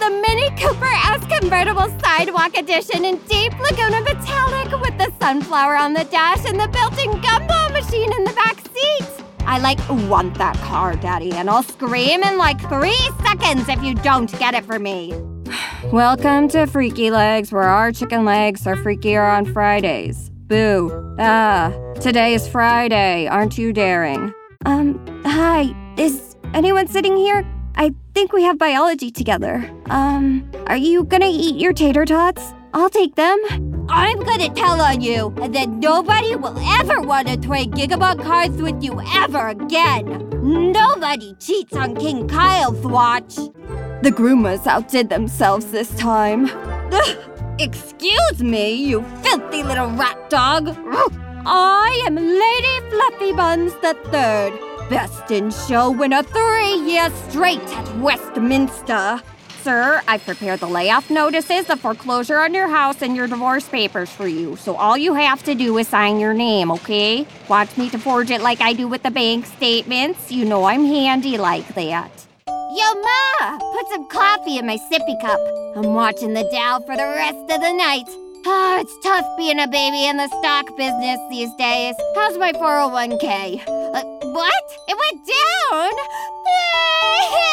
the Mini Cooper S Convertible Sidewalk Edition in deep Laguna Metallic with the sunflower on the dash and the built-in gumball machine in the back seat. I want that car, Daddy, and I'll scream in 3 seconds if you don't get it for me. Welcome to Freaky Legs, where our chicken legs are freakier on Fridays. Boo. Today is Friday. Aren't you daring? Hi. Is anyone sitting here? I think we have biology together. Are you gonna eat your tater tots? I'll take them. I'm gonna tell on you, and then nobody will ever want to play Gigabug cards with you ever again. Nobody cheats on King Kyle's watch. The Groomas outdid themselves this time. Excuse me, you filthy little rat dog. I am Lady Fluffy Buns III, Best in Show winner 3 years straight at Westminster. Sir, I've prepared the layoff notices, the foreclosure on your house, and your divorce papers for you. So all you have to do is sign your name, okay? Want me to forge it like I do with the bank statements? You know I'm handy like that. Yo, Ma! Put some coffee in my sippy cup. I'm watching the Dow for the rest of the night. It's tough being a baby in the stock business these days. How's my 401k? What? It went down?